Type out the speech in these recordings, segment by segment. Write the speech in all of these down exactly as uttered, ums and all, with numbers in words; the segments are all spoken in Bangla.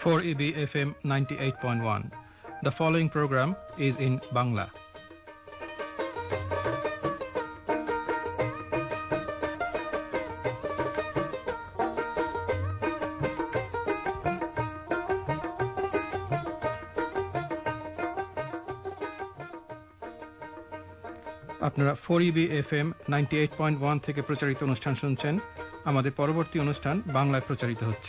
four E B F M ninety-eight point one. The following program is in Bangla. আপনারা four EB FM ninety eight point one থেকে প্রচারিত অনুষ্ঠান শুনছেন। আমাদের পরবর্তী অনুষ্ঠান বাংলায় প্রচারিত হচ্ছে।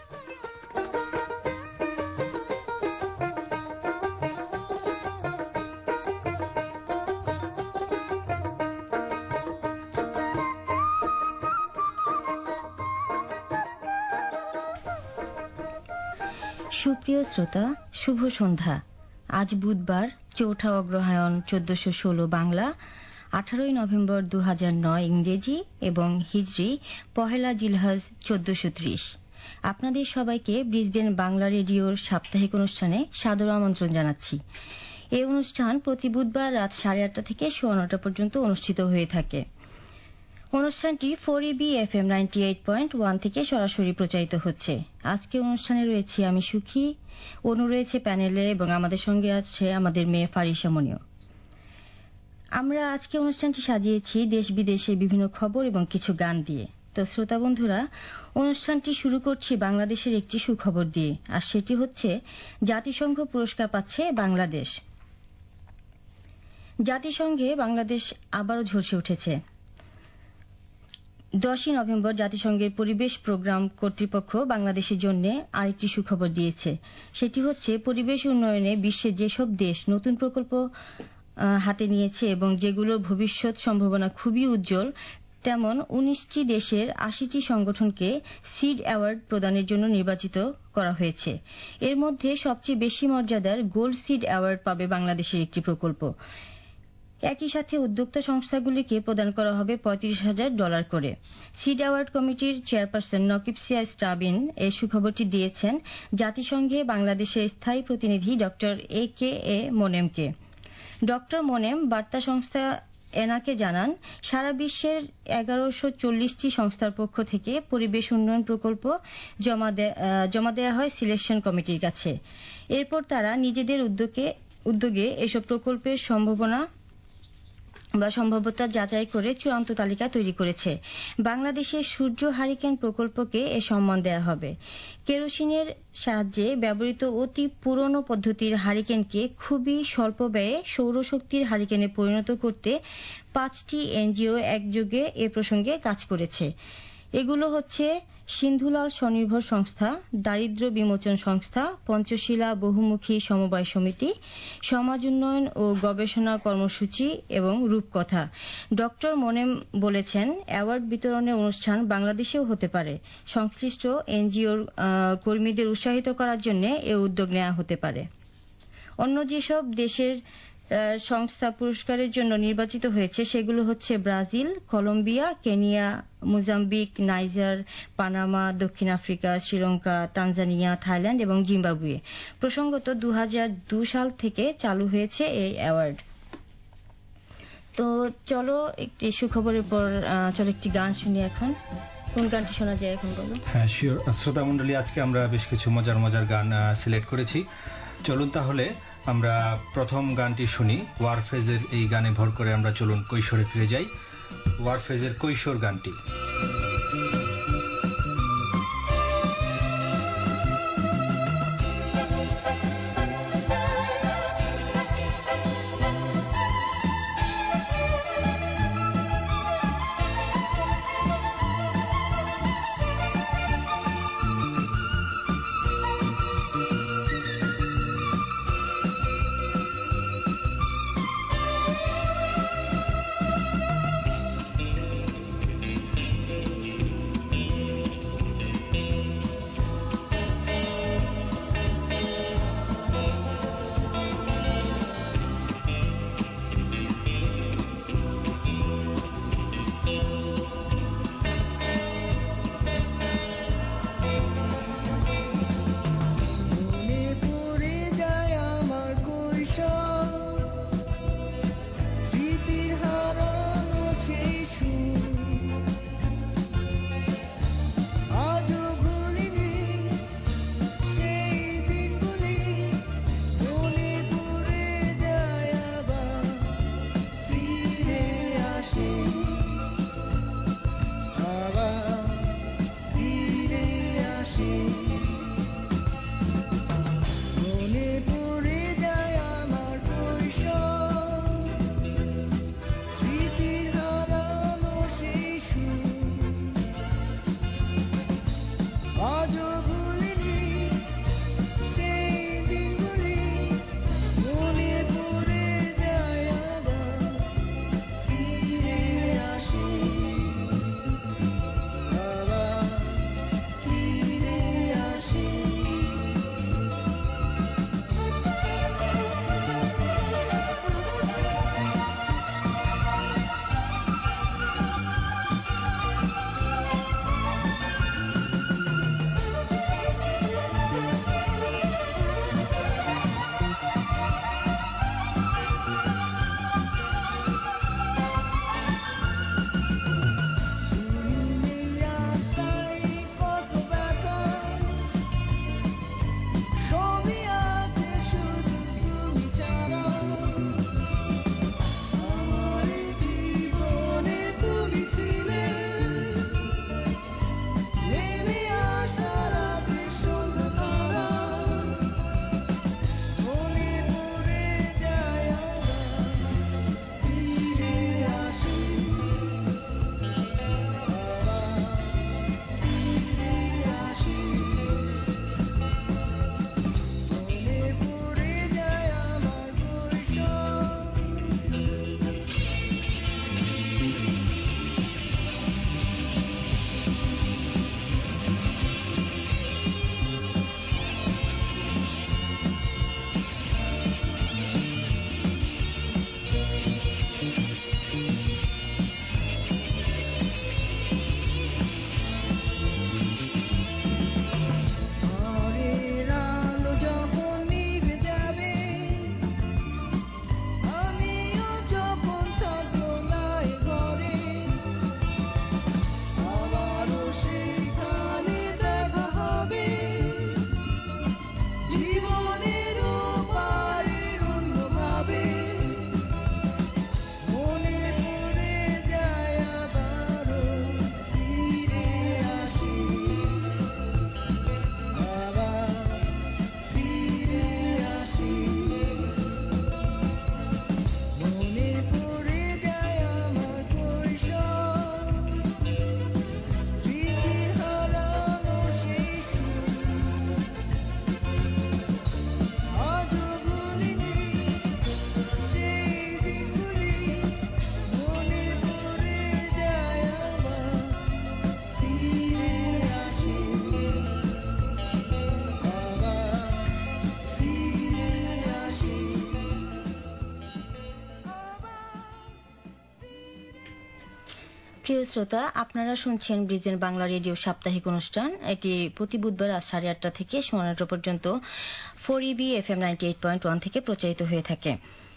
সুপ্রিয় শ্রোতা, শুভ সন্ধ্যা। আজ বুধবার চৌঠা অগ্রহায়ণ চোদ্দশো ষোলো বাংলা, আঠারোই নভেম্বর দু হাজার নয় ইংরেজি এবং হিজরি পহেলা জিলহজ চোদ্দশো ত্রিশ। আপনাদের সবাইকে ব্রিসবেন বাংলা রেডিওর সাপ্তাহিক অনুষ্ঠানে সাদর আমন্ত্রণ জানাচ্ছি। এই অনুষ্ঠান প্রতি বুধবার রাত সাড়ে আটটা থেকে সোয়া নটা পর্যন্ত অনুষ্ঠিত হয়ে থাকে। অনুষ্ঠানটি four EB F M ninety eight point one থেকে সরাসরি প্রচারিত হচ্ছে। আজকে অনুষ্ঠানে রয়েছে আমি সুখী, অনু রয়েছে প্যানেলে এবং আমাদের সঙ্গে আছে আমাদের মেয়ে ফারিসা মনিও। আমরা আজকে অনুষ্ঠানটি সাজিয়েছি দেশ বিদেশের বিভিন্ন খবর এবং কিছু গান দিয়ে। তো শ্রোতা বন্ধুরা, অনুষ্ঠানটি শুরু করছি বাংলাদেশের একটি সুখবর দিয়ে, আর সেটি হচ্ছে জাতিসংঘ পুরস্কার পাচ্ছে বাংলাদেশ। জাতিসংঘে বাংলাদেশ আবারও ঝলসে উঠেছে। দশই নভেম্বর জাতিসংঘের পরিবেশ প্রোগ্রাম কর্তৃপক্ষ বাংলাদেশের জন্য আরেকটি সুখবর দিয়েছে। সেটি হচ্ছে পরিবেশ উন্নয়নে বিশ্বের যেসব দেশ নতুন প্রকল্প হাতে নিয়েছে এবং যেগুলোর ভবিষ্যৎ সম্ভাবনা খুবই উজ্জ্বল, তেমন উনিশটি দেশের আশিটি সংগঠনকে সিড অ্যাওয়ার্ড প্রদানের জন্য নির্বাচিত করা হয়েছে। এর মধ্যে সবচেয়ে বেশি মর্যাদার গোল্ড সিড অ্যাওয়ার্ড পাবে বাংলাদেশের একটি প্রকল্প। একই সাথে উদ্যোক্তা সংস্থাগুলিকে প্রদান করা হবে পঁয়ত্রিশ হাজার ডলার করে। সিড অ্যাওয়ার্ড কমিটির চেয়ারপারসন নকিব সিয়া স্টাবিন এই সুখবরটি দিয়েছেন জাতিসংঘে বাংলাদেশের স্থায়ী প্রতিনিধি ডক্টর এ কে এ মোনেমকে। ডক্টর মোনেম বার্তা সংস্থা এনাকে জানান, সারা বিশ্বের এগারোশো চল্লিশটি সংস্থার পক্ষ থেকে পরিবেশ উন্নয়ন প্রকল্প জমা দেওয়া হয় সিলেকশন কমিটির কাছে। এরপর তারা নিজেদের উদ্যোগে উদ্যোগে এসব প্রকল্পের সম্ভাবনা বা সম্ভাব্যতা যাচাই করে চূড়ান্ত তালিকা তৈরি করেছে। বাংলাদেশের সূর্য হারিকেন প্রকল্পকে এ সম্মান দেওয়া হবে। কেরোসিনের সাহায্যে ব্যবহৃত অতি পুরনো পদ্ধতির হারিকেনকে খুবই স্বল্প ব্যয়ে সৌরশক্তির হারিকেনে পরিণত করতে পাঁচটি এনজিও একযোগে এ প্রসঙ্গে কাজ করেছে। এগুলো হচ্ছে সিন্ধুলাল স্বনির্ভর সংস্থা, দারিদ্র বিমোচন সংস্থা, পঞ্চশীলা বহুমুখী সমবায় সমিতি, সমাজ উন্নয়ন ও গবেষণা কর্মসূচি এবং রূপকথা। ডক্টর মোনেম বলেছেন, অ্যাওয়ার্ড বিতরণের অনুষ্ঠান বাংলাদেশেও হতে পারে। সংশ্লিষ্ট এনজিওর কর্মীদের উৎসাহিত করার জন্য এ উদ্যোগ নেওয়া হতে পারে। অন্য যেসব দেশের সংস্থা পুরস্কারের জন্য নির্বাচিত হয়েছে সেগুলো হচ্ছে Brazil, Colombia, Kenya, Mozambique, Niger, Panama, দক্ষিণ আফ্রিকা, শ্রীলঙ্কা, তানজানিয়া, থাইল্যান্ড এবং জিম্বাবুয়ে। প্রসঙ্গত দু হাজার দুই সাল থেকে চালু হয়েছে এই অ্যাওয়ার্ড। তো চলো একটি সুখবরের পর চলো একটি গান শুনি। এখন কোন গানটি শোনা যায় এখন বলো? হ্যাঁ শিওর শ্রোতা মন্ডলী, আজকে আমরা বেশ কিছু মজার মজার গান সিলেক্ট করেছি। চলুন তাহলে আমরা প্রথম গানটি শুনি। ওয়ারফেজের এই গানে ভর করে আমরা চলুন কৈশোরে ফিরে যাই। ওয়ারফেজের কৈশোর গানটি। প্রিয় শ্রোতা, আপনারা শুনছেন ব্রিজবেন বাংলা রেডিও সাপ্তাহিক অনুষ্ঠান। এটি প্রতি বুধবার রাত সাড়ে আটটা থেকে সোয়া নটা পর্যন্ত four EB F M ninety eight point one থেকে প্রচারিত হয়ে থাকে।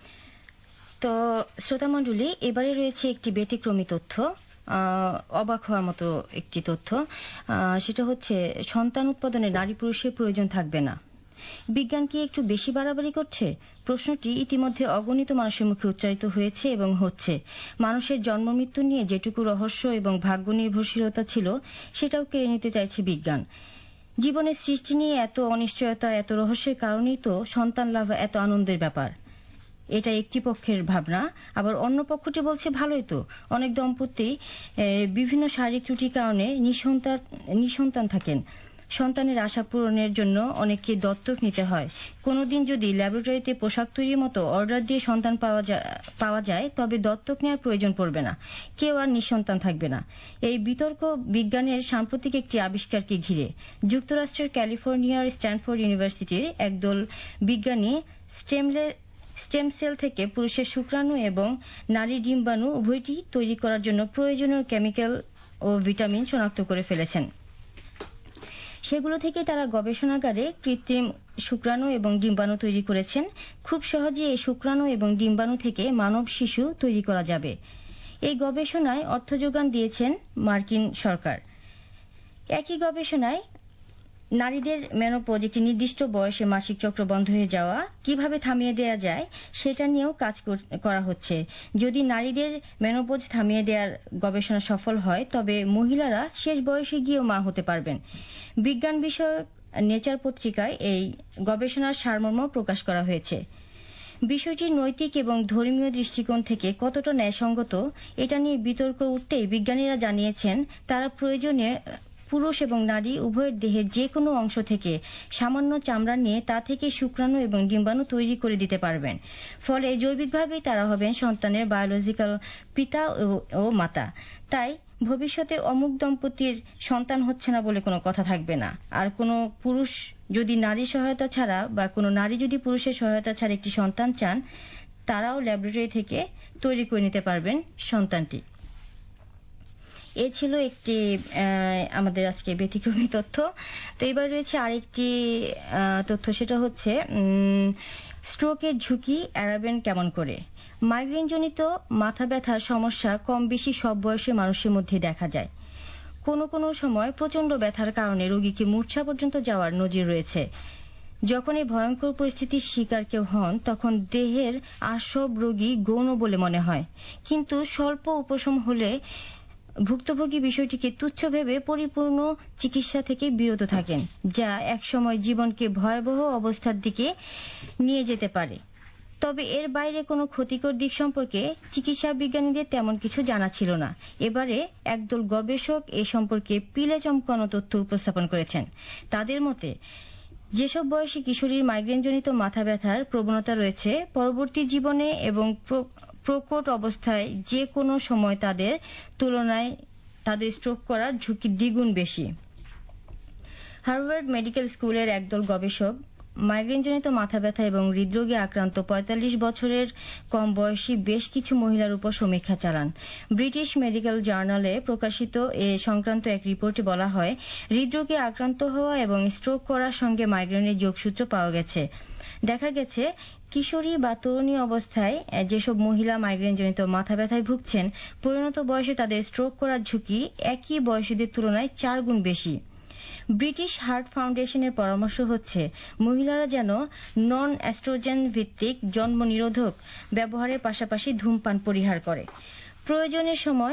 তো শ্রোতা মণ্ডলী, এবারে রয়েছে একটি ব্যতিক্রমী তথ্য, অবাক হওয়ার মতো একটি তথ্য। সেটা হচ্ছে সন্তান উৎপাদনে নারী পুরুষের প্রয়োজন থাকবে না। বিজ্ঞান কি একটু বেশি বাড়াবাড়ি করছে? প্রশ্নটি ইতিমধ্যে অগণিত মানুষের মুখে উচ্চারিত হয়েছে এবং হচ্ছে। মানুষের জন্ম মৃত্যু নিয়ে যেটুকু রহস্য এবং ভাগ্য নির্ভরশীলতা ছিল, সেটাও কেড়ে নিতে চাইছে বিজ্ঞান। জীবনের সৃষ্টি নিয়ে এত অনিশ্চয়তা, এত রহস্যের কারণেই তো সন্তান লাভ এত আনন্দের ব্যাপার। এটা একটি পক্ষের ভাবনা। আবার অন্য পক্ষটি বলছে ভালোই তো, অনেক দম্পতি বিভিন্ন শারীরিক ত্রুটির কারণে নিঃসন্তান নিঃসন্তান থাকেন। সন্তানের আশা পূরণের জন্য অনেককে দত্তক নিতে হয়। কোনোদিন যদি ল্যাবরেটরিতে পোশাক তৈরির মতো অর্ডার দিয়ে সন্তান পাওয়া যায় পাওয়া যায় তবে দত্তক নেওয়ার প্রয়োজন পড়বে না, কেউ আর নিঃসন্তান থাকবে না। এই বিতর্ক বিজ্ঞানের সাম্প্রতিক একটি আবিষ্কারকে ঘিরে। যুক্তরাষ্ট্রের ক্যালিফোর্নিয়ার স্ট্যানফোর্ড ইউনিভার্সিটির একদল বিজ্ঞানী স্টেমলে স্টেম সেল থেকে পুরুষের শুক্রাণু এবং নারীর ডিম্বাণু উভয়টি তৈরি করার জন্য প্রয়োজনীয় কেমিক্যাল ও ভিটামিন শনাক্ত করে ফেলেছেন। সেগুলো থেকে তারা গবেষণাগারে কৃত্রিম শুক্রাণু এবং ডিম্বাণু তৈরি করেছেন। খুব সহজে এই শুক্রাণু এবং ডিম্বাণু থেকে মানব শিশু তৈরি করা যাবে। এই গবেষণায় অর্থ যোগান দিয়েছেন মার্কিন সরকার। একই গবেষণায় নারীদের মেনোপজ, একটি নির্দিষ্ট বয়সে মাসিক চক্র বন্ধ হয়ে যাওয়া, কিভাবে থামিয়ে দেওয়া যায় সেটা নিয়েও কাজ করা হচ্ছে। যদি নারীদের মেনোপজ থামিয়ে দেওয়ার গবেষণা সফল হয় তবে মহিলারা শেষ বয়সে গিয়েও মা হতে পারবেন। বিজ্ঞান বিষয়ক নেচার পত্রিকায় এই গবেষণার সারমর্ম প্রকাশ করা হয়েছে। বিষয়টি নৈতিক এবং ধর্মীয় দৃষ্টিকোণ থেকে কতটা ন্যায়সঙ্গত এটা নিয়ে বিতর্ক উঠতেই বিজ্ঞানীরা জানিয়েছেন তারা প্রয়োজনে পুরুষ এবং নারী উভয়ের দেহের যে কোনো অংশ থেকে সামান্য চামড়া নিয়ে তা থেকে শুক্রাণু এবং ডিম্বাণু তৈরি করে দিতে পারবেন। ফলে জৈবিকভাবেই তারা হবেন সন্তানের বায়োলজিক্যাল পিতা ও মাতা। তাই ভবিষ্যতে অমুক দম্পতির সন্তান হচ্ছে না বলে কোনো কথা থাকবে না। আর কোনো পুরুষ যদি নারী সহায়তা ছাড়া বা কোনো নারী যদি পুরুষের সহায়তা ছাড়া একটি সন্তান চান, তারাও ল্যাবরেটরি থেকে তৈরি করে নিতে পারবেন সন্তানটি। এ ছিল একটি আমাদের আজকে ব্যতিক্রমী তথ্য। তো এবার রয়েছে আরেকটি তথ্য, সেটা হচ্ছে স্ট্রোকের ঝুঁকি এড়াবেন কেমন করে। মাইগ্রেন জনিত মাথা ব্যথার সমস্যা কম বেশি সব বয়সী মানুষের মধ্যে দেখা যায়। কোনো কোনো সময় প্রচন্ড ব্যথার কারণে রোগীকে মূর্ছা পর্যন্ত যাওয়ার নজির রয়েছে। যখন এই ভয়ঙ্কর পরিস্থিতির শিকার কেউ হন তখন দেহের আর সব রোগী গৌণ বলে মনে হয়, কিন্তু স্বল্প উপশম হলে ভুক্তভোগী বিষয়টিকে তুচ্ছ ভেবে পরিপূর্ণ চিকিৎসা থেকে বিরত থাকেন, যা একসময় জীবনকে ভয়াবহ অবস্থার দিকে নিয়ে যেতে পারে। তবে এর বাইরে কোনো ক্ষতিকর দিক সম্পর্কে চিকিৎসা বিজ্ঞানীদের তেমন কিছু জানা ছিল না। এবারে একদল গবেষক এ সম্পর্কে পিলে চমকানো তথ্য উপস্থাপন করেছেন। তাদের মতে যেসব বয়সী কিশোরীর মাইগ্রেনজনিত মাথা ব্যথার প্রবণতা রয়েছে, পরবর্তী জীবনে এবং প্রকট অবস্থায় যে কোনো সময় তাদের তুলনায় তাদের স্ট্রোক করার ঝুঁকি দ্বিগুণ বেশি। হার্ভার্ড মেডিকেল স্কুলের একদল গবেষক মাইগ্রেনজনিত মাথা ব্যথা এবং হৃদরোগে আক্রান্ত পঁয়তাল্লিশ বছরের কম বয়সী বেশ কিছু মহিলার উপর সমীক্ষা চালান। ব্রিটিশ মেডিকেল জার্নালে প্রকাশিত এ সংক্রান্ত এক রিপোর্টে বলা হয়, হৃদরোগে আক্রান্ত হওয়া এবং স্ট্রোক করার সঙ্গে মাইগ্রেনের যোগসূত্র পাওয়া গেছে। দেখা গেছে কিশোরী বা তরুণী অবস্থায় যেসব মহিলা মাইগ্রেনজনিত মাথা ব্যথায় ভুগছেন, পরিণত বয়সে তাদের স্ট্রোক করার ঝুঁকি একই বয়সীদের তুলনায় চার গুণ বেশি। ব্রিটিশ হার্ট ফাউন্ডেশনের পরামর্শ হচ্ছে মহিলারা যেন নন অ্যাস্ট্রোজেন ভিত্তিক জন্ম নিরোধক ব্যবহারের পাশাপাশি ধূমপান পরিহার করে। প্রয়োজনের সময়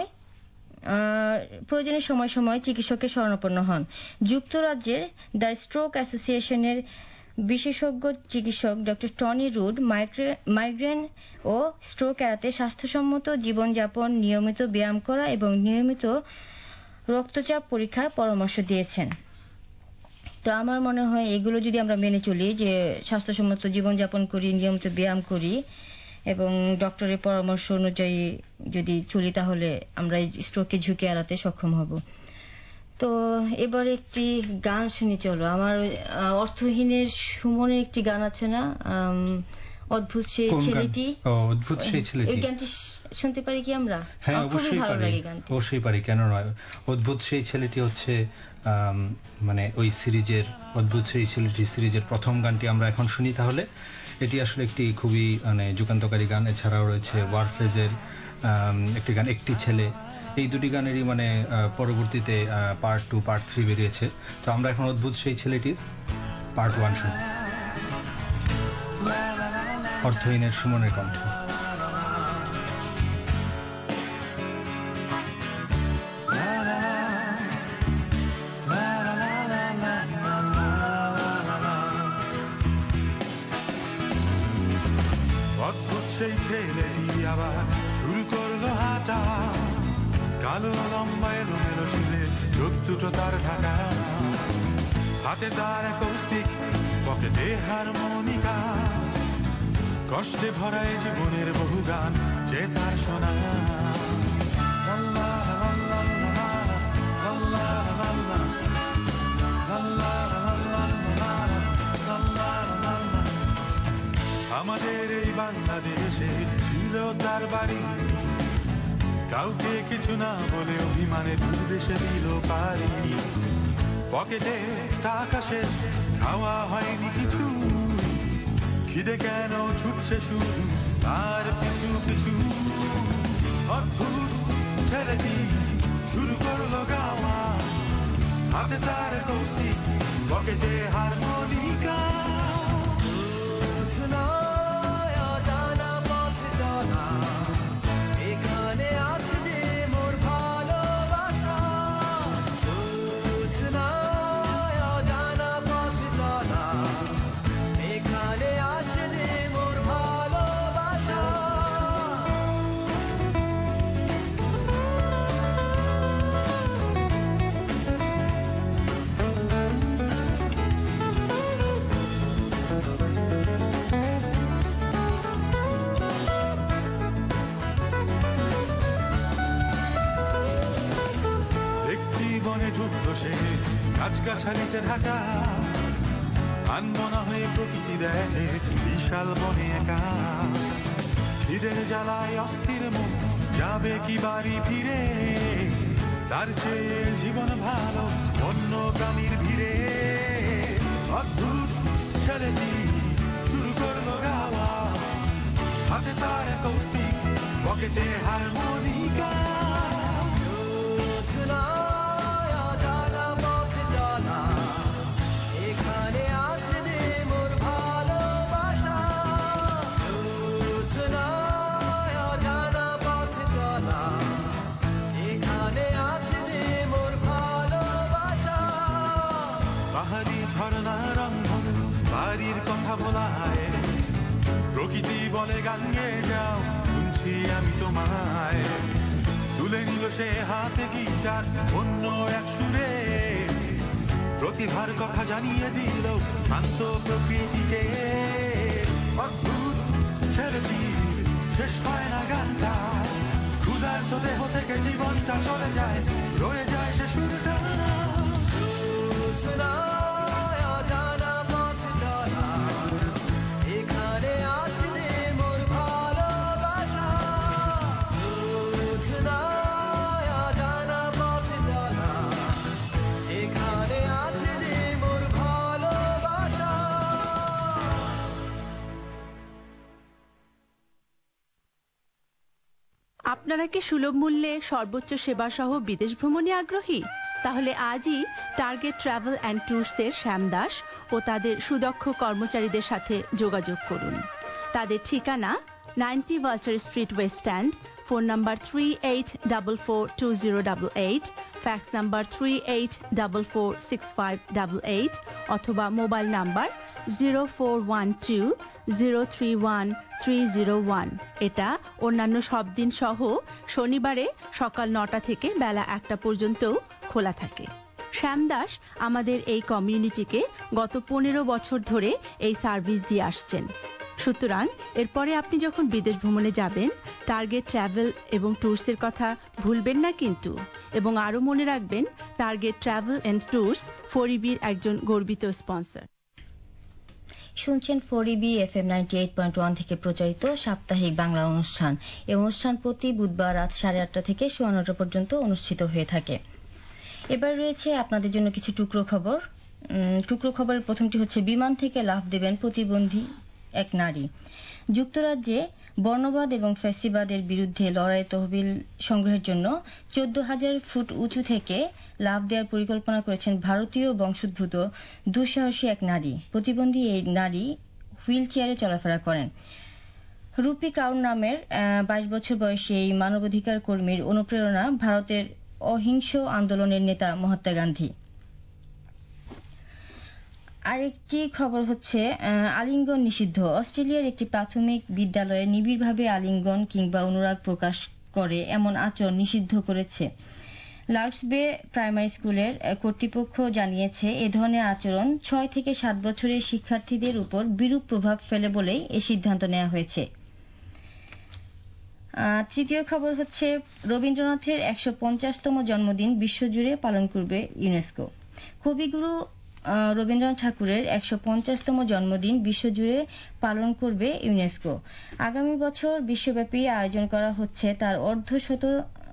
প্রয়োজনের সময় সময় চিকিৎসকের শরণাপন্ন হন। যুক্তরাজ্যের দ্য স্ট্রোক অ্যাসোসিয়েশনের বিশেষজ্ঞ চিকিৎসক ডক্টর টনি রুড মাইগ্রেন ও স্ট্রোক এড়াতে স্বাস্থ্যসম্মত জীবনযাপন, নিয়মিত ব্যায়াম করা এবং নিয়মিত রক্তচাপ পরীক্ষার পরামর্শ দিয়েছেন। তো আমার মনে হয় এগুলো যদি আমরা মেনে চলি, যে স্বাস্থ্যসম্মত জীবনযাপন করি, নিয়মিত ব্যায়াম করি এবং ডক্টরের পরামর্শ অনুযায়ী যদি চলি, তাহলে আমরা এই স্ট্রোকের ঝুঁকি এড়াতে সক্ষম হব। তো এবার একটি গান শুনি চলো। আমার অর্থহীনের সুমনের একটি গান আছে না, অদ্ভুত সেই কোন গান? ছেলেটি। ও, অদ্ভুত সেই ছেলেটি। এই গানটি শুনতে পারি কি আমরা? হ্যাঁ, আমার খুবই অবশ্যই ভালো পারি, লাগে গানটি। অবশ্যই পারি, কেন নয়। অদ্ভুত সেই ছেলেটি হচ্ছে আম, মানে ওই সিরিজের, অদ্ভুত সেই ছেলেটি সিরিজের প্রথম গানটি আমরা এখন শুনি। তাহলে এটি আসলে একটি খুবই মানে যুগান্তকারী গান। এছাড়াও রয়েছে ওয়ারফেজের আম, একটি গান একটি ছেলে। এই দুটি গানেরই মানে আহ, পরবর্তীতে পার্ট টু পার্ট থ্রি বেরিয়েছে। তো আমরা এখন অদ্ভুত সেই ছেলেটির পার্ট ওয়ান শুনি, অর্থহীনের সুমনের কণ্ঠে। অদ্ভুত সেই ছেলেটি আবার শুরু করলো হাঁটা, কালো লম্বা এলোমেলো চুলে চোখ দুটো তার ঢাকা, হাতে তার একস্টিক, পকেটে হারমোনিকা, কষ্টে ভরা এই জীবনের বহু গান যে তার শোনা। আমাদের এই বাংলাদেশে ছিল তার বাড়ি, কাউকে কিছু না বলে অভিমানে দূর দেশে দিল পারি। পকেটে টাকা শেষ, খাওয়া হয়নি কিছু, খিদে কেন ছুটছে শুধু তার পিছু পিছু। অদ্ভুত ছেলেটি শুরু করলো গাওয়া, হাতে তার কৌশিক, পকেটে হারমোনিকা। গাছগাছালিতে ঢাকা, আনমনা হয়ে প্রকৃতি দেখে বিশাল বনে একা, খিদের জ্বালায় অস্থির মন যাবে কি বাড়ি ফিরে, তার চেয়ে জীবন ভালো অন্য প্রাণীর ভিড়ে। অদ্ভুত ছেলেটি শুরু করলো গাওয়া, হাতে তার কৌশিক, পকেটে হারমোনিকা। প্রকৃতি বলে গান গেয়ে যাও, শুনছি আমি তোমায়। তুলে নিল সে হাতে গিটার অন্য এক সুরে, প্রতিভার কথা জানিয়ে দিল শান্ত প্রকৃতিকে। অদ্ভুত ছেলেটি শেষ হয় না গানটা, ক্ষুধার্ত দেহ থেকে জীবনটা চলে যায়, রয়ে যায় সে সুরটা। আপনারা কি সুলভ মূল্যে সর্বোচ্চ সেবা সহ বিদেশ ভ্রমণে আগ্রহী? তাহলে আজই টার্গেট ট্রাভেল অ্যান্ড ট্যুরসের শ্যাম দাস ও তাদের সুদক্ষ কর্মচারীদের সাথে যোগাযোগ করুন। তাদের ঠিকানা ninety vulture street west end, phone number three eight four four two zero eight eight, fax number three eight four four six five eight eight, অথবা mobile number zero four one two zero three one three zero one. এটা অন্যান্য সব দিন সহ শনিবারে সকাল নটা থেকে বেলা একটা পর্যন্ত খোলা থাকে। শ্যাম দাস আমাদের এই কমিউনিটিকে গত পনেরো বছর ধরে এই সার্ভিস দিয়ে আসছেন। সুতরাং এরপরে আপনি যখন বিদেশ ভ্রমণে যাবেন, টার্গেট ট্রাভেল এবং ট্যুরসের কথা ভুলবেন না কিন্তু। এবং আরো মনে রাখবেন, টার্গেট ট্রাভেল এন্ড ট্যুরস ফরিবির একজন গর্বিত স্পন্সর। শুনছেন four EB FM ninety eight point one থেকে প্রচারিত সাপ্তাহিক বাংলা অনুষ্ঠান। এই অনুষ্ঠান প্রতি বুধবার রাত সাড়ে আটটা থেকে সোয়া নটা পর্যন্ত অনুষ্ঠিত হয়ে থাকে। এবার রয়েছে আপনাদের জন্য কিছু টুকরো খবর। টুকরো খবরের প্রথমটি হচ্ছে, বিমান থেকে লাফ দেবেন প্রতিবন্ধী এক নারী। যুক্তরাজ্যে বর্ণবাদ এবং ফ্যাসিবাদের বিরুদ্ধে লড়াই তহবিল সংগ্রহের জন্য চোদ্দ হাজার ফুট উঁচু থেকে লাফ দেওয়ার পরিকল্পনা করেছেন ভারতীয় বংশোদ্ভূত দুঃসাহসী এক নারী। প্রতিবন্ধী এই নারী হুইল চেয়ারে চলাফেরা করেন। রুপি কাউর নামের বাইশ বছর বয়সী এই মানবাধিকার কর্মীর অনুপ্রেরণা ভারতের অহিংস আন্দোলনের নেতা মহাত্মা গান্ধী। আরেকটি খবর হচ্ছে, আলিঙ্গন নিষিদ্ধ। অস্ট্রেলিয়ার একটি প্রাথমিক বিদ্যালয়ে নিবিড়ভাবে আলিঙ্গন কিংবা অনুরাগ প্রকাশ করে এমন আচরণ নিষিদ্ধ করেছে লার্ডস বে প্রাইমারি স্কুলের কর্তৃপক্ষ জানিয়েছে, এ ধরনের আচরণ ছয় থেকে সাত বছরের শিক্ষার্থীদের উপর বিরূপ প্রভাব ফেলে বলেই এই সিদ্ধান্ত নেওয়া হয়েছে। তৃতীয় খবর হচ্ছে, রবীন্দ্রনাথের একশো পঞ্চাশতম জন্মদিন বিশ্বজুড়ে পালন করবে ইউনেস্কো। কবিগুরু রবীন্দ্রনাথ ঠাকুরের একশো পঞ্চাশতম জন্মদিন বিশ্বজুড়ে পালন করবে ইউনেস্কো। আগামী বছর বিশ্বব্যাপী আয়োজন করা হচ্ছে তার অর্ধশত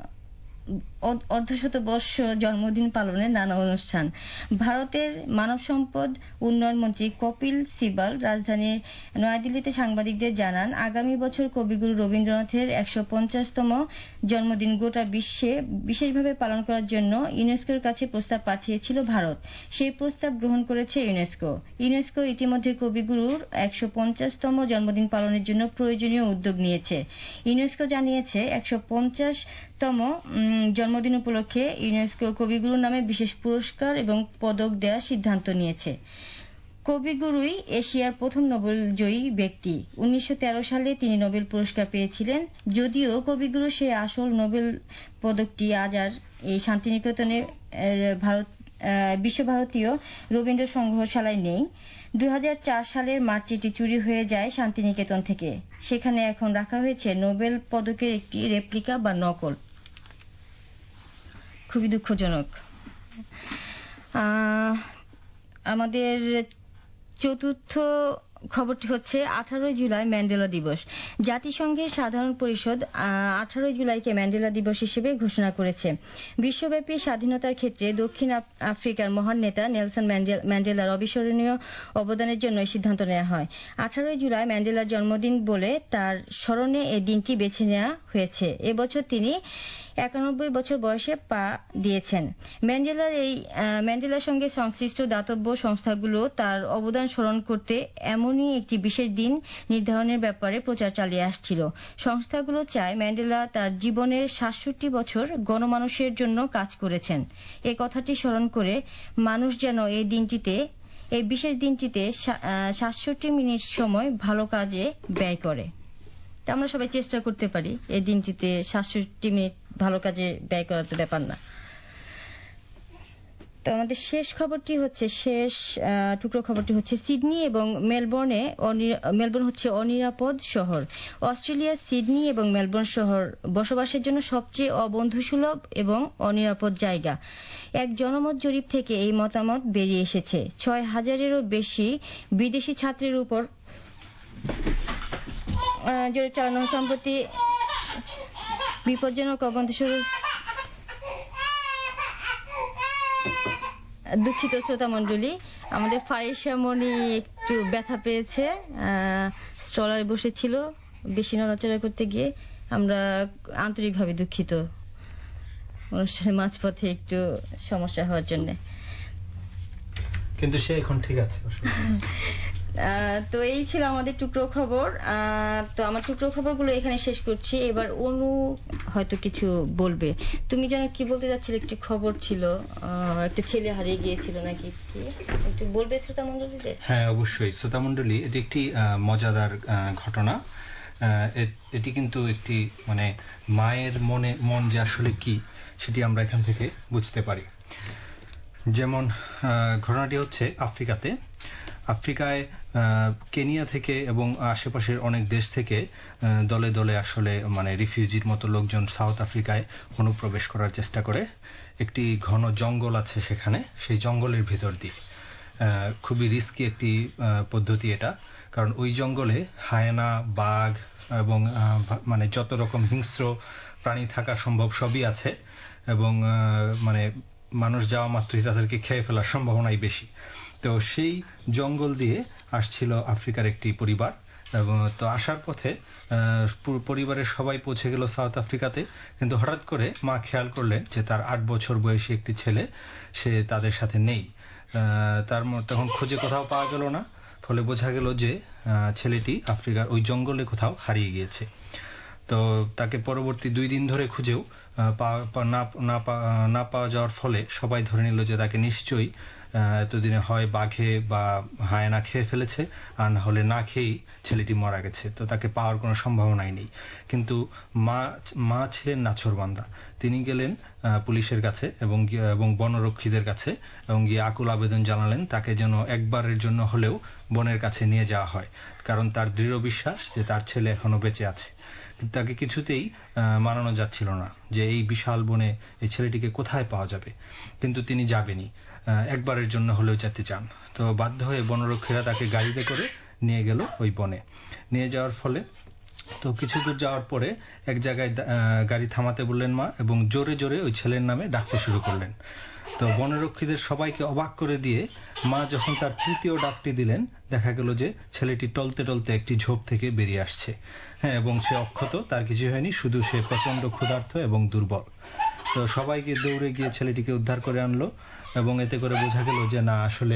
অর্ধশতবর্ষ জন্মদিন পালনের নানা অনুষ্ঠান। ভারতের মানব সম্পদ উন্নয়ন মন্ত্রী কপিল সিবাল রাজধানীর নয়াদিল্লিতে সাংবাদিকদের জানান, আগামী বছর কবিগুরু রবীন্দ্রনাথের একশো পঞ্চাশতম জন্মদিন গোটা বিশ্বে বিশেষভাবে পালন করার জন্য ইউনেস্কোর কাছে প্রস্তাব পাঠিয়েছিল ভারত। সেই প্রস্তাব গ্রহণ করেছে ইউনেস্কো। ইউনেস্কো ইতিমধ্যে কবিগুরুর একশো পঞ্চাশতম জন্মদিন পালনের জন্য প্রয়োজনীয় উদ্যোগ নিয়েছে। ইউনেস্কো জানিয়েছে, একশো পঞ্চাশতম জন্মদিন উপলক্ষে ইউনেস্কো কবিগুরুর নামে বিশেষ পুরস্কার এবং পদক দেওয়ার সিদ্ধান্ত নিয়েছে। কবিগুরুই এশিয়ার প্রথম নোবেল জয়ী ব্যক্তি। উনিশশো তেরো সালে তিনি নোবেল পুরস্কার পেয়েছিলেন। যদিও কবিগুরু সেই আসল নোবেল পদকটি আজ আর এই শান্তিনিকেতনে ভারত বিশ্বভারতীয় রবীন্দ্র সংগ্রহশালায় নেই। দুই হাজার চার সালের মার্চে এটি চুরি হয়ে যায় শান্তিনিকেতন থেকে। সেখানে এখন রাখা হয়েছে নোবেল পদকের একটি রেপ্লিকা বা নকল। খুবই দুঃখজনক। আমাদের চতুর্থ খবরটি হচ্ছে, আঠারোই জুলাই ম্যান্ডেলা দিবস। জাতিসংঘের সাধারণ পরিষদ আঠারোই জুলাইকে ম্যান্ডেলা দিবস হিসেবে ঘোষণা করেছে। বিশ্বব্যাপী স্বাধীনতার ক্ষেত্রে দক্ষিণ আফ্রিকার মহান নেতা নেলসন ম্যান্ডেলার অবিস্মরণীয় অবদানের জন্য এই সিদ্ধান্ত নেওয়া হয়। আঠারোই জুলাই ম্যান্ডেলার জন্মদিন বলে তার স্মরণে এই দিনটি বেছে নেওয়া হয়েছে। এবছর তিনি একানব্বই বছর বয়সে পা দিয়েছেন। ম্যান্ডেলার এই ম্যান্ডেলার সঙ্গে সংশ্লিষ্ট দাতব্য সংস্থাগুলো তার অবদান স্মরণ করতে এমনই একটি বিশেষ দিন নির্ধারণের ব্যাপারে প্রচার চালিয়ে আসছিল। সংস্থাগুলো চায় ম্যান্ডেলা তার জীবনের সাতষট্টি বছর গণমানুষের জন্য কাজ করেছেন। এই কথাটি স্মরণ করে মানুষ যেন এই দিনটিতে এই বিশেষ দিনটিতে সাতষট্টি মিনিট সময় ভালো কাজে ব্যয় করে। আমরা সবাই চেষ্টা করতে পারি এই দিনটিতে সাতষট্টি মিনিট ভালো কাজে ব্যয় করার তো ব্যাপার না। তো আমাদের শেষ খবরটি হচ্ছে শেষ টুকরো খবরটি হচ্ছে, সিডনি এবং মেলবোর্নে মেলবোর্ন হচ্ছে অনিরাপদ শহর। অস্ট্রেলিয়ার সিডনি এবং মেলবোর্ন শহর বসবাসের জন্য সবচেয়ে অবন্ধুসুলভ এবং অনিরাপদ জায়গা। এক জনমত জরিপ থেকে এই মতামত বেরিয়ে এসেছে। ছয় হাজারেরও বেশি বিদেশি ছাত্রের উপর জরিপ চালানো সম্প্রতি বিপজ্জনক অবন্ধুসুলভ দুঃখিত শ্রোতা মন্ডলী, আমাদের ফারিসা মনি একটু ব্যথা পেয়েছে, স্ট্রলারে বসেছিল, বেশি নড়াচড়া করতে গিয়ে। আমরা আন্তরিকভাবে দুঃখিত অনুষ্ঠানের মাঝপথে একটু সমস্যা হওয়ার জন্য। কিন্তু সে এখন ঠিক আছে। তো এই ছিল আমাদের টুকরো খবর। তো আমার টুকরো খবরগুলো এখানে শেষ করছি। এবার অনু হয়তো কিছু বলবে। তুমি যেন কি বলতে যাচ্ছিলে, একটি খবর ছিল, একটা ছেলে হারিয়ে গিয়েছিল নাকি, একটু বলবে শ্রোতা মন্ডলীদের? হ্যাঁ, অবশ্যই শ্রোতা মন্ডলী, এটি একটি মজাদার ঘটনা। এটি কিন্তু একটি মানে মায়ের মনে মন যে আসলে কি সেটি আমরা এখান থেকে বুঝতে পারি। যেমন ঘটনাটি হচ্ছে আফ্রিকাতে। আফ্রিকায় কেনিয়া থেকে এবং আশেপাশের অনেক দেশ থেকে দলে দলে আসলে মানে রিফিউজির মতো লোকজন সাউথ আফ্রিকায় অনুপ্রবেশ করার চেষ্টা করে। একটি ঘন জঙ্গল আছে সেখানে, সেই জঙ্গলের ভিতর দিয়ে খুবই রিস্কি একটি পদ্ধতি এটা, কারণ ওই জঙ্গলে হায়েনা, বাঘ এবং মানে যত রকম হিংস্র প্রাণী থাকা সম্ভব সবই আছে, এবং মানে মানুষ যাওয়া মাত্রই তাদেরকে খেয়ে ফেলার সম্ভাবনাই বেশি। তো সেই জঙ্গল দিয়ে আসছিল আফ্রিকার একটি পরিবার, এবং তো আসার পথে পরিবারের সবাই পৌঁছে গেল সাউথ আফ্রিকাতে, কিন্তু হঠাৎ করে মা খেয়াল করলেন যে তার আট বছর বয়সী একটি ছেলে সে তাদের সাথে নেই। তার তখন খুঁজে কোথাও পাওয়া গেল না, ফলে বোঝা গেল যে ছেলেটি আফ্রিকার ওই জঙ্গলে কোথাও হারিয়ে গিয়েছে। তো তাকে পরবর্তী দুই দিন ধরে খুঁজেও না পাওয়া যাওয়ার ফলে সবাই ধরে নিল যে তাকে নিশ্চয়ই এতদিনে হয় বাঘে বা হায়না খেয়ে ফেলেছে, আর না হলে না খেয়েই ছেলেটি মারা গেছে, তো তাকে পাওয়ার কোনো সম্ভাবনাই নেই। কিন্তু মা মা ছিলেন নাছোড়বান্দা, তিনি গেলেন পুলিশের কাছে এবং এবং বনরক্ষীদের কাছে, এবং গিয়ে আকুল আবেদন জানালেন তাকে যেন একবারের জন্য হলেও বনের কাছে নিয়ে যাওয়া হয়, কারণ তার দৃঢ় বিশ্বাস যে তার ছেলে এখনো বেঁচে আছে। তাকে কিছুতেই মানানো যাচ্ছিল না যে এই বিশাল বনে এই ছেলেটিকে কোথায় পাওয়া যাবে, কিন্তু তিনি যাবেনই, একবারের জন্য হলেও যেতে চান। তো বাধ্য হয়ে বনরক্ষীরা তাকে গাড়িতে করে নিয়ে গেল ওই বনে। নিয়ে যাওয়ার ফলে তো কিছু দূর যাওয়ার পরে এক জায়গায় গাড়ি থামাতে বললেন মা, এবং জোরে জোরে ওই ছেলের নামে ডাকতে শুরু করলেন। তো বনরক্ষীদের সবাইকে অবাক করে দিয়ে মা যখন তার তৃতীয় ডাকটি দিলেন, দেখা গেল যে ছেলেটি টলতে টলতে একটি ঝোপ থেকে বেরিয়ে আসছে। হ্যাঁ, এবং সে অক্ষত, তার কিছু হয়নি, শুধু সে প্রচন্ড ক্ষুধার্ত এবং দুর্বল। তো সবাইকে দৌড়ে গিয়ে ছেলেটিকে উদ্ধার করে আনলো, এবং এতে করে বোঝা গেল যে না, আসলে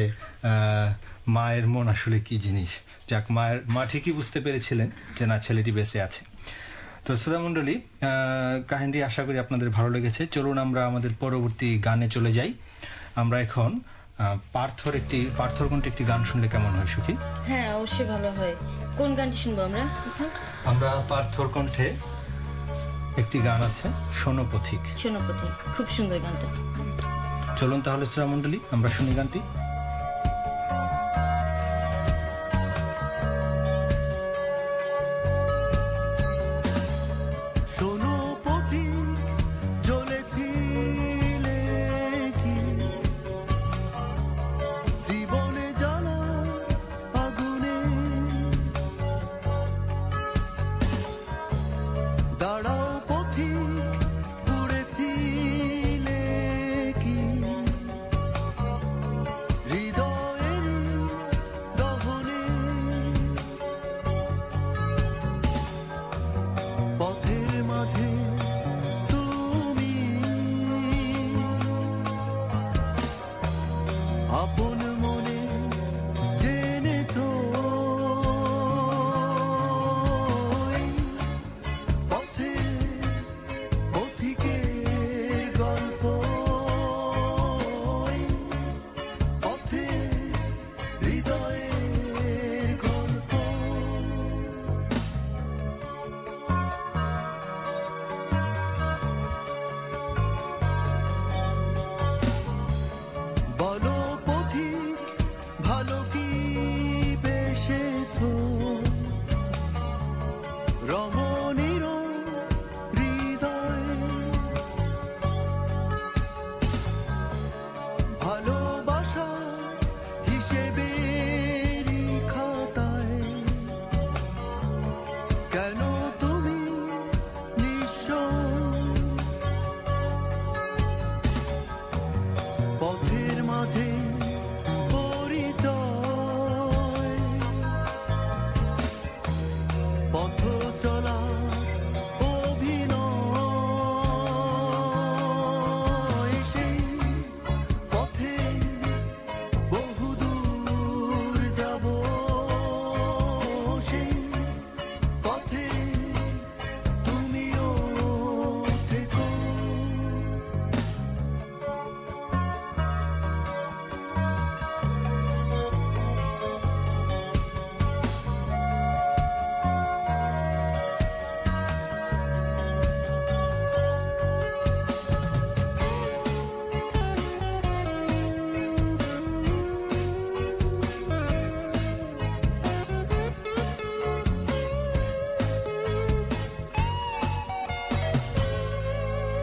মায়ের মন আসলে কি জিনিস। যাক, মায়ের মা ঠিকই বুঝতে পেরেছিলেন যে না, ছেলেটি বেঁচে আছে। তো শ্রোতা মণ্ডলী, কাহিনীটি আশা করি আপনাদের ভালো লেগেছে। চলুন আমরা আমাদের পরবর্তী গানে চলে যাই। আমরা এখন পার্থর একটি পার্থর কণ্ঠে একটি গান শুনলে কেমন হয় সুখী? হ্যাঁ, অবশ্যই ভালো হয়। কোন গানটি শুনবো আমরা? আমরা পার্থর কণ্ঠে একটি গান আছে, শোনো পথিক। শোনো পথিক, খুব সুন্দর গানটা। চলুন তাহলে শ্রোতা মণ্ডলী, আমরা শুনি গানটি।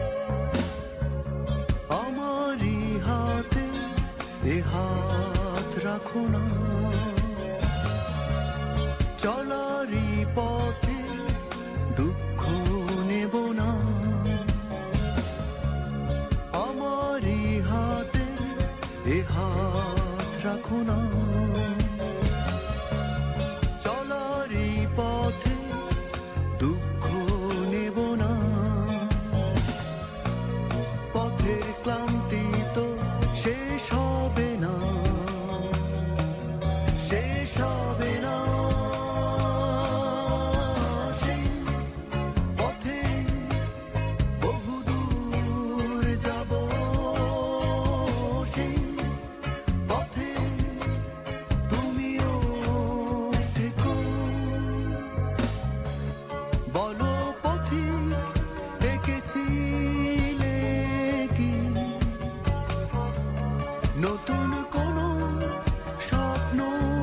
এ হাত রাখো না চলারি পথে দুঃখ নেব না আমারি হাতে এ হাত রাখো না চলারি পথে দুঃখ নেব না পথের ক্লান্তি তো শেষ হবে না শেষ হবে না সেই পথে বহুদূর যাব সেই পথে তুমিও থেকো বলো পথিক এঁকেছিলে কি নতুন কোন স্বপ্ন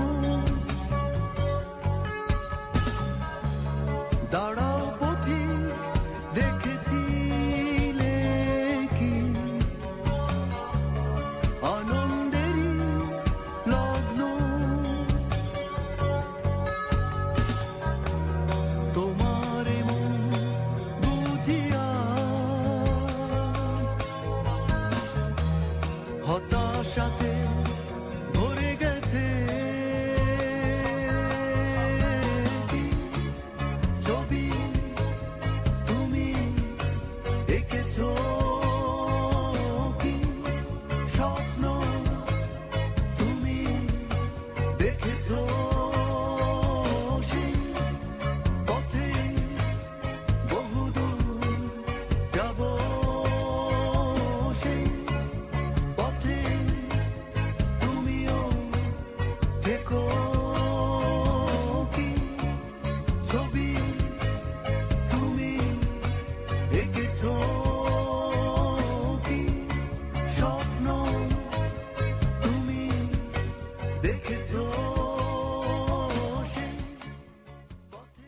দাঁড়াও পথিক দেখেছিলে কি আনন্দেরই লগ্ন তোমার মন বুঝিয়া হতাশাতে ভরে গেছে কি ছবি তুমি এঁকেছো কি স্বপ্ন তুমি দেখেছো সেই পথে বহুদূর যাব সেই পথে তুমিও থেকো কি ছবি তুমি এঁকেছো কি স্বপ্ন তুমি দেখেছো সেই পথে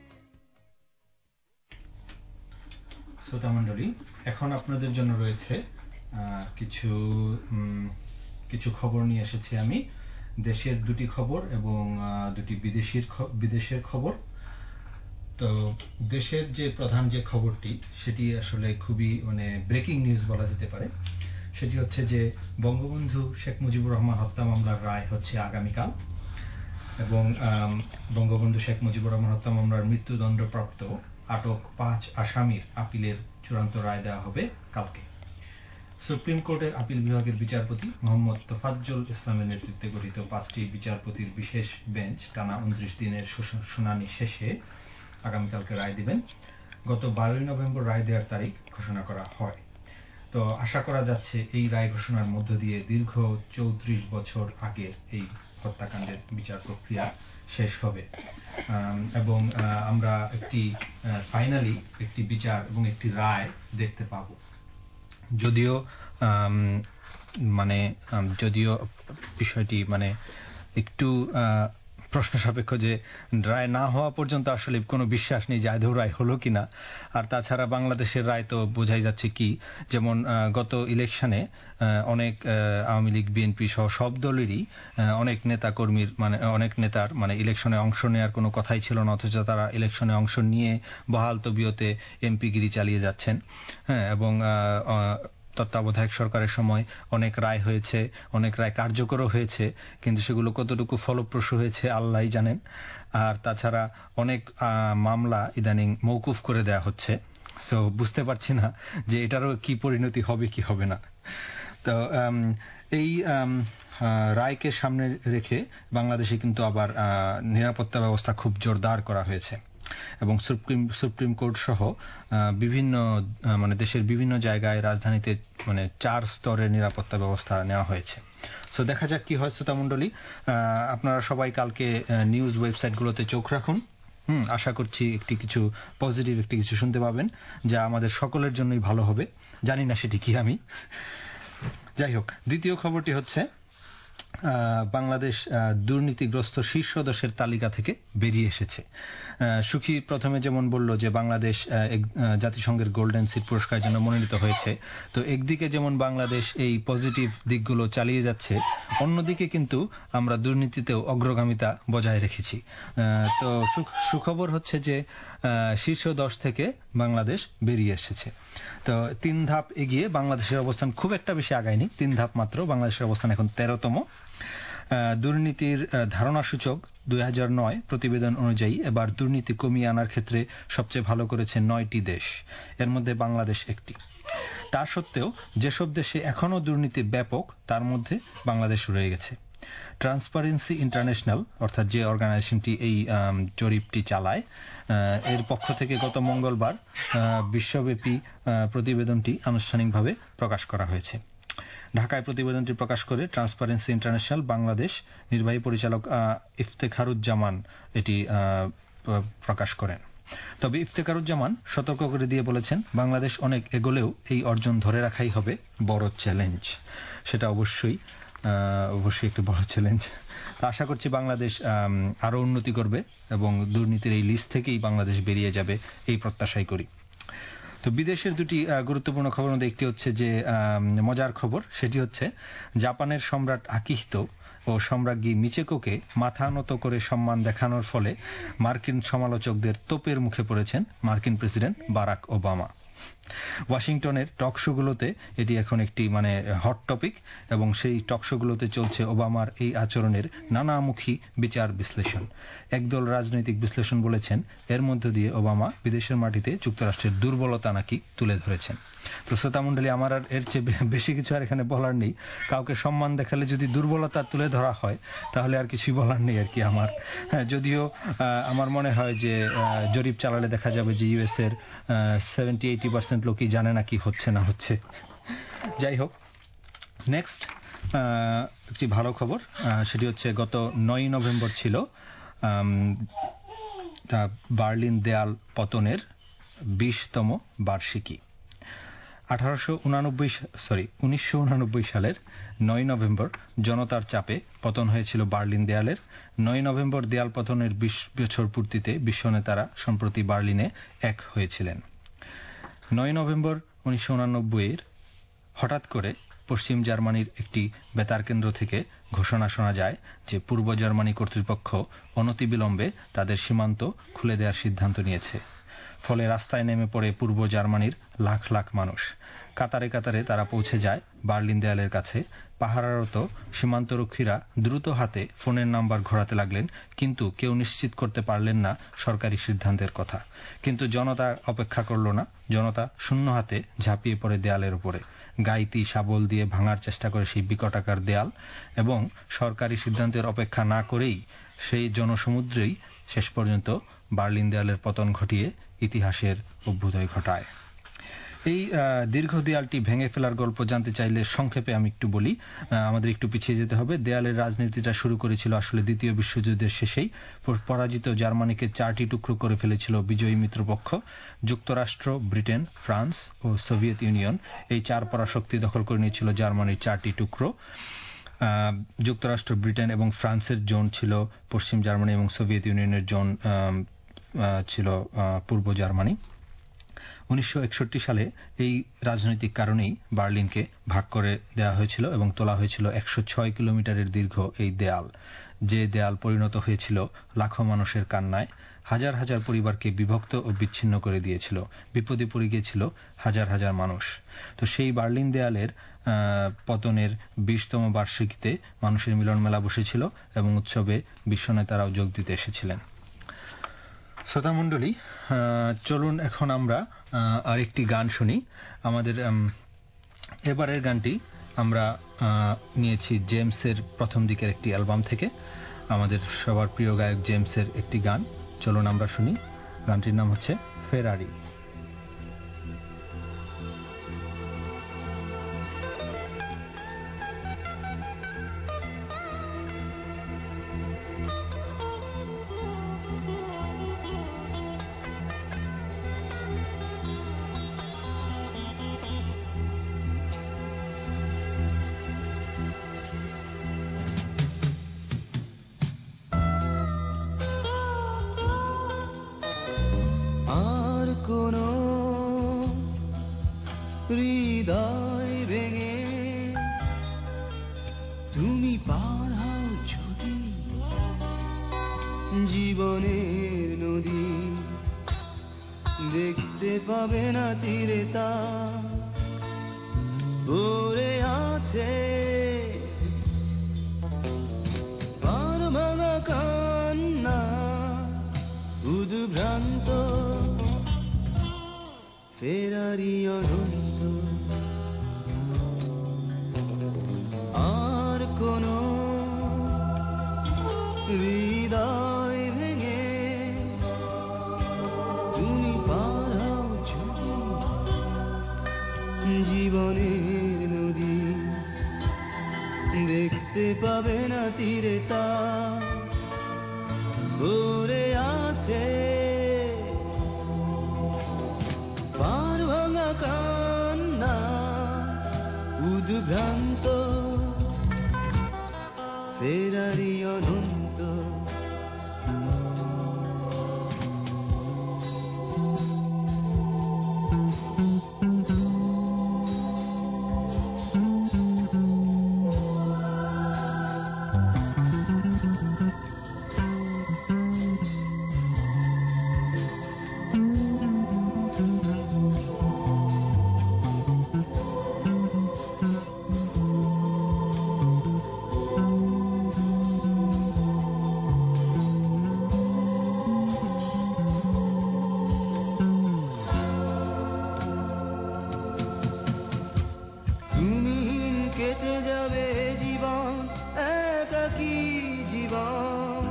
শ্রোতামণ্ডলী এখন আপনাদের জন্য রয়েছে আহ, কিছু উম, কিছু খবর নিয়ে এসেছি আমি দেশের দুটি খবর এবং আহ, দুটি বিদেশির খ- বিদেশের খবর তো দেশের যে প্রধান যে খবরটি সেটি আসলে খুবই মানে ব্রেকিং নিউজ বলা যেতে পারে সেটি হচ্ছে যে বঙ্গবন্ধু শেখ মুজিবুর রহমান হত্যা মামলার রায় হচ্ছে আগামীকাল এবং আম, বঙ্গবন্ধু শেখ মুজিবুর রহমান হত্যা মামলার মৃত্যুদণ্ডপ্রাপ্ত আটক পাঁচ আসামির আপিলের চূড়ান্ত রায় দেওয়া হবে কালকে সুপ্রিম কোর্টের আপিল বিভাগের বিচারপতি মোহাম্মদ তোফাজ্জল ইসলামের নেতৃত্বে গঠিত পাঁচটি বিচারপতির বিশেষ বেঞ্চ টানা উনত্রিশ দিনের শু- শুনানি শেষে আগামীকালকে রায় দিবেন গত বারোই নভেম্বর রায় দেওয়ার তারিখ ঘোষণা করা হয় তো আশা করা যাচ্ছে এই রায় ঘোষণার মধ্য দিয়ে দীর্ঘ চৌত্রিশ বছর আগের এই হত্যাকাণ্ডের বিচার প্রক্রিয়া শেষ হবে আম, এবং আহ, আমরা একটি ফাইনালি একটি বিচার এবং একটি রায় দেখতে পাব যদিও আম, মানে আম, যদিও বিষয়টি মানে একটু আহ, প্রশ্ন সাপেক্ষ যে রায় না হওয়া পর্যন্ত আসলে কোনো বিশ্বাস নেই যে আদৌ রায় হলো কিনা আর তাছাড়া বাংলাদেশের রায় তো বোঝাই যাচ্ছে কি যেমন আহ, গত ইলেকশনে আহ, অনেক আহ, আওয়ামী লীগ বিএনপি সহ সব দলেরই আহ, অনেক নেতা কর্মীর মানে অনেক নেতার মানে ইলেকশনে অংশ নেওয়ার কোনো কথাই ছিল না অথচ তারা ইলেকশনে অংশ নিয়ে বহাল তবিয়তে এমপিগিরি চালিয়ে যাচ্ছেন হ্যাঁ এবং আহ, আহ, তত্ত্বাবধায়ক সরকারের সময় অনেক রায় হয়েছে অনেক রায় কার্যকরও হয়েছে কিন্তু সেগুলো কতটুকু ফলপ্রসূ হয়েছে আল্লাহই জানেন আর তাছাড়া অনেক আহ, মামলা ইদানিং মওকুফ করে দেয়া হচ্ছে সো বুঝতে পারছি না যে এটারও কি পরিণতি হবে কি হবে না তো আম, এই আম, আহ, রায়কে সামনে রেখে বাংলাদেশে কিন্তু আবার আহ, নিরাপত্তা ব্যবস্থা খুব জোরদার করা হয়েছে এবং সুপ্রিম সুপ্রিম কোর্ট সহ আহ, বিভিন্ন আহ, মানে দেশের বিভিন্ন জায়গায় রাজধানীতে মানে চার স্তরের নিরাপত্তা ব্যবস্থা নেওয়া হয়েছে সো দেখা যাক কি হয় শ্রোতামণ্ডলী আপনারা সবাই কালকে নিউজ ওয়েবসাইটগুলোতে চোখ রাখুন হুম আশা করছি একটি কিছু পজিটিভ একটি কিছু শুনতে পাবেন যা আমাদের সকলের জন্যই ভালো হবে জানি না সেটি কি আমি যাই হোক দ্বিতীয় খবরটি হচ্ছে বাংলাদেশ দুর্নীতিগ্রস্ত শীর্ষ দশের তালিকা থেকে বেরিয়ে এসেছে। সুখী প্রথমে যেমন বলল যে বাংলাদেশ জাতিসংঘের গোল্ডেন সিট পুরস্কারের জন্য মনোনীত হয়েছে, তো একদিকে যেমন বাংলাদেশ এই পজিটিভ দিকগুলো চালিয়ে যাচ্ছে, অন্যদিকে কিন্তু আমরা দুর্নীতিতেও অগ্রগামিতা বজায় রেখেছি। তো সুখবর হচ্ছে যে শীর্ষ দশ থেকে বাংলাদেশ বেরিয়ে এসেছে। তো তিন ধাপ এগিয়ে বাংলাদেশের অবস্থান খুব একটা বেশি আগায়নি, তিন ধাপ মাত্র। বাংলাদেশের অবস্থান এখন তেরোতম। দুর্নীতির ধারণা সূচক দুই হাজার নয় প্রতিবেদন অনুযায়ী এবার দুর্নীতি কমিয়ে আনার ক্ষেত্রে সবচেয়ে ভালো করেছে নয়টি দেশ, এর মধ্যে বাংলাদেশ একটি। তা সত্ত্বেও যেসব দেশে এখনো দুর্নীতি ব্যাপক তার মধ্যে বাংলাদেশ রয়ে গেছে। ট্রান্সপারেন্সি ইন্টারন্যাশনাল অর্থাৎ যে অর্গানাইজেশনটি এই জরিপটি চালায়, এর পক্ষ থেকে গত মঙ্গলবার বিশ্বব্যাপী প্রতিবেদনটি আনুষ্ঠানিকভাবে প্রকাশ করা হয়েছে। ঢাকায় প্রতিবেদনটি প্রকাশ করে ট্রান্সপারেন্সি ইন্টারন্যাশনাল বাংলাদেশ নির্বাহী পরিচালক ইফতেখারুজ্জামান এটি প্রকাশ করেন। তবে ইফতেখারুজ্জামান সতর্ক করে দিয়ে বলেছেন, বাংলাদেশ অনেক এগোলেও এই অর্জন ধরে রাখাই হবে বড় চ্যালেঞ্জ। সেটা অবশ্যই অবশ্যই একটি বড় চ্যালেঞ্জ। আশা করছি বাংলাদেশ আরো উন্নতি করবে এবং দুর্নীতির এই লিস্ট থেকেই বাংলাদেশ বেরিয়ে যাবে, এই প্রত্যাশাই করি। তো বিদেশের দুটি গুরুত্বপূর্ণ খবরের মধ্যে একটি হচ্ছে যে মজার খবর, সেটি হচ্ছে জাপানের সম্রাট আকিহিতো ও সম্রাজ্ঞী মিচেকোকে মাথা নত করে সম্মান দেখানোর ফলে মার্কিন সমালোচকদের তোপের মুখে পড়েছেন মার্কিন প্রেসিডেন্ট বারাক ওবামা। ওয়াশিংটনের টকশোগুলোতে এটি এখন একটি মানে হট টপিক এবং সেই টকশোগুলোতে চলছে ওবামার এই আচরণের নানামুখী বিচার বিশ্লেষণ। একদল রাজনৈতিক বিশ্লেষণ বলেছেন এর মধ্য দিয়ে ওবামা বিদেশের মাটিতে যুক্তরাষ্ট্রের দুর্বলতা নাকি তুলে ধরেছেন। তো শ্রোতামণ্ডলী, আমার আর এর চেয়ে বেশি কিছু আর এখানে বলার নেই। কাউকে সম্মান দেখালে যদি দুর্বলতা তুলে ধরা হয় তাহলে আর কিছুই বলার নেই আর কি আমার। যদিও আমার মনে হয় যে জরিপ চালালে দেখা যাবে যে ইউএস এর সেভেন্টি এইটি পার্সেন্ট লোকই জানে না কি হচ্ছে না হচ্ছে। যাই হোক, নেক্সট একটি ভালো খবর, সেটি হচ্ছে গত নয় নভেম্বর ছিল বার্লিন দেয়াল পতনের বিশতম বার্ষিকী। আঠারোশো উনানব্বই সরি উনিশশো উনানব্বই সালের নয় নভেম্বর জনতার চাপে পতন হয়েছিল বার্লিন দেয়ালের। নয় নভেম্বর দেয়াল পতনের বিশ বছর পূর্তিতে বিশ্ব নেতারা সম্প্রতি বার্লিনে এক হয়েছিলেন। নয় নভেম্বর উনিশশো উনানব্বই এর হঠাৎ করে পশ্চিম জার্মানির একটি বেতার কেন্দ্র থেকে ঘোষণা শোনা যায় যে পূর্ব জার্মানি কর্তৃপক্ষ অনতিবিলম্বে তাদের সীমান্ত খুলে দেওয়ার সিদ্ধান্ত নিয়েছে। ফলে রাস্তায় নেমে পড়ে পূর্ব জার্মানির লাখ লাখ মানুষ। কাতারে কাতারে তারা পৌঁছে যায় বার্লিন দেয়ালের কাছে। পাহারারত সীমান্তরক্ষীরা দ্রুত হাতে ফোনের নাম্বার ঘোরাতে লাগলেন, কিন্তু কেউ নিশ্চিত করতে পারলেন না সরকারি সিদ্ধান্তের কথা। কিন্তু জনতা অপেক্ষা করল না, জনতা শূন্য হাতে ঝাঁপিয়ে পড়ে দেয়ালের উপরে। গাইতি শাবল দিয়ে ভাঙার চেষ্টা করে সেই বিকটাকার দেয়াল এবং সরকারি সিদ্ধান্তের অপেক্ষা না করেই সেই জনসমুদ্রেই শেষ পর্যন্ত বার্লিন দেয়ালের পতন ঘটিয়ে ইতিহাসের অভ্যুদয় ঘটায়। এই দীর্ঘ দেয়ালটি ভেঙে ফেলার গল্প জানতে চাইলে সংক্ষেপে আমি একটু বলি, আমাদের একটু পিছিয়ে যেতে হবে। দেয়ালের রাজনীতিটা শুরু করেছিল আসলে দ্বিতীয় বিশ্বযুদ্ধের শেষেই। পরাজিত জার্মানিকে চারটি টুকরো করে ফেলেছিল বিজয়ী মিত্রপক্ষ যুক্তরাষ্ট্র, ব্রিটেন, ফ্রান্স ও সোভিয়েত ইউনিয়ন। এই চার পরাশক্তি দখল করে নিয়েছিল জার্মানির চারটি টুকরো। যুক্তরাষ্ট্র, ব্রিটেন এবং ফ্রান্সের জোন ছিল পশ্চিম জার্মানি এবং সোভিয়েত ইউনিয়নের জোন ছিল পূর্ব জার্মানি। উনিশশো একষট্টি সালে এই রাজনৈতিক কারণেই বার্লিনকে ভাগ করে দেওয়া হয়েছিল এবং তোলা হয়েছিল একশো ছয় কিলোমিটারের দীর্ঘ এই দেয়াল, যে দেয়াল পরিণত হয়েছিল লাখো মানুষের কান্নায়। হাজার হাজার পরিবারকে বিভক্ত ও বিচ্ছিন্ন করে দিয়েছিল, বিপদে পড়ে গিয়েছিল হাজার হাজার মানুষ। তো সেই বার্লিন দেয়ালের পতনের বিশতম বার্ষিকীতে মানুষের মিলন মেলা বসেছিল এবং উৎসবে বিশ্ব নেতারাও যোগ দিতে এসেছিলেন। শ্রোতামণ্ডলী, চলুন এখন আমরা আরেকটি গান শুনি। আমাদের এবারের গানটি আমরা নিয়েছি জেমসের প্রথম দিকের একটি অ্যালবাম থেকে, আমাদের সবার প্রিয় গায়ক জেমসের একটি গান। চলুন আমরা শুনি। গানটির নাম হচ্ছে ফেরারি। হৃদয় ভেঙে তুমি পার হও যদি জীবনের নদী, দেখতে পাবে না তীরে তা পড়ে আছে পার ভাঙা কান্না উদ্ভ্রান্ত ফেরারি অনন্ত। আর কোন হৃদয় ভেঙে তুমি পার হও যদি জীবনের নদী, দেখতে পাবে না তীরে তা পড়ে আছে পার ভাঙা কান্না উদ্ভ্রান্ত ফেরারি অনন্ত। কেটে যাবে জীবন একাকী জীবন,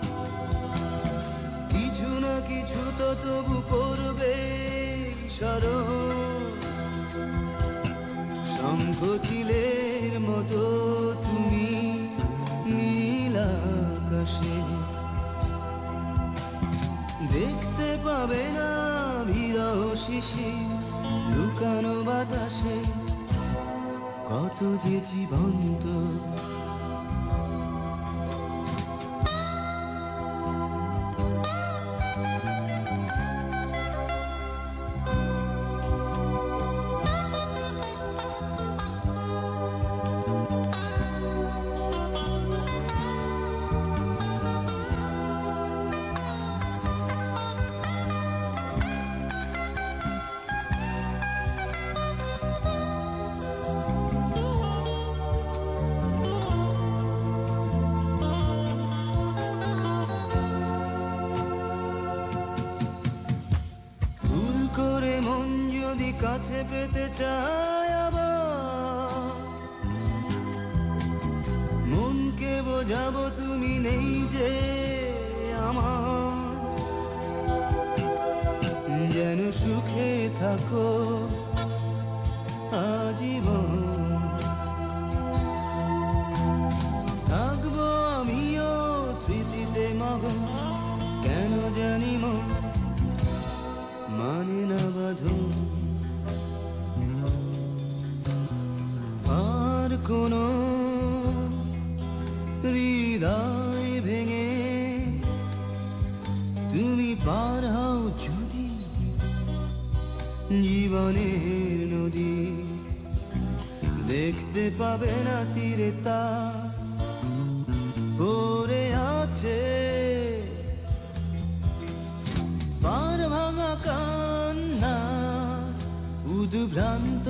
কিছু না কিছু তো তবু করবে স্মরণ। শঙ্খ চিলের মতো তুমি নীল আকাশে, দেখতে পাবে না বিরহ শিশির লুকানো বাতাসে কত যে জীবন্ত। কাছে পেতে চাই আবার, মনকে বোঝাবো তুমি নেই যে আমার, যেন সুখে থাকো আজীবন। থাকবো আমিও স্মৃতিতে মগন, কেন জানি মন মানে না বাঁধো। আর কোন হৃদয় ভেঙে তুমি পার হও যদি জীবনের নদী, দেখতে পাবে না তীরে তা পড়ে আছে পার ভাঙা কান্না উদ্ভ্রান্ত।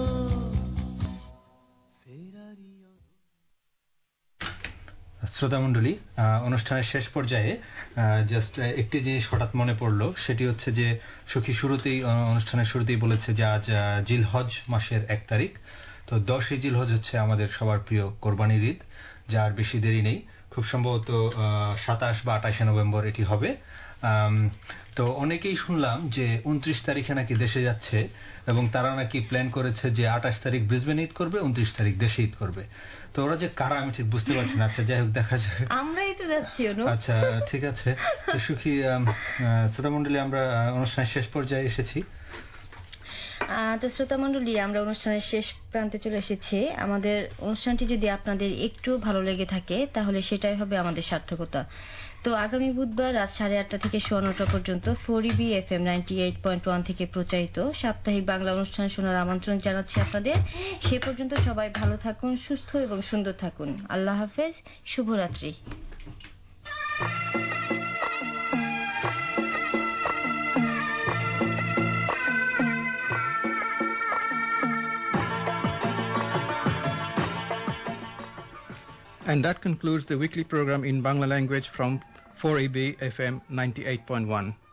শ্রোতামণ্ডলী, অনুষ্ঠানের শেষ পর্যায়ে জাস্ট একটি জিনিস হঠাৎ মনে পড়লো, সেটি হচ্ছে যে সখী শুরুতেই অনুষ্ঠানের শুরুতেই বলেছে যে আজ জিলহজ মাসের এক তারিখ। তো দশই জিলহজ হচ্ছে আমাদের সবার প্রিয় কোরবানির ঈদ, যার বেশি দেরি নেই, খুব সম্ভবত সাতাশ বা আঠাশে নভেম্বর এটি হবে। তো অনেকেই শুনলাম যে উনত্রিশ তারিখে নাকি দেশে যাচ্ছে এবং তারা নাকি প্ল্যান করেছে যে আঠাশ তারিখ ব্রিসবেন ঈদ করবে, উনত্রিশ তারিখ দেশে ঈদ করবে। তো ওরা যে কারা আমি ঠিক বুঝতে পারছি না। আচ্ছা, যাই হোক, দেখা যাক। আমরাই তো যাচ্ছি। আচ্ছা, ঠিক আছে। সুখী শ্রোতামণ্ডলী, আমরা অনুষ্ঠানের শেষ পর্যায়ে এসেছি। আহ, তো শ্রোতা মণ্ডলী, আমরা অনুষ্ঠানের শেষ প্রান্তে চলে এসেছি। আমাদের অনুষ্ঠানটি যদি আপনাদের একটু ভালো লেগে থাকে তাহলে সেটাই হবে আমাদের সার্থকতা। তো আগামী বুধবার রাত সাড়ে আটটা থেকে সোয়া নটা পর্যন্ত four EB F M ninety eight point one থেকে প্রচারিত সাপ্তাহিক বাংলা অনুষ্ঠান শোনার আমন্ত্রণ জানাচ্ছি আপনাদের। সে পর্যন্ত সবাই ভালো থাকুন, সুস্থ এবং সুন্দর থাকুন। আল্লাহ হাফেজ, শুভরাত্রি। And that concludes the weekly program in Bangla language from four A B F M ninety-eight point one.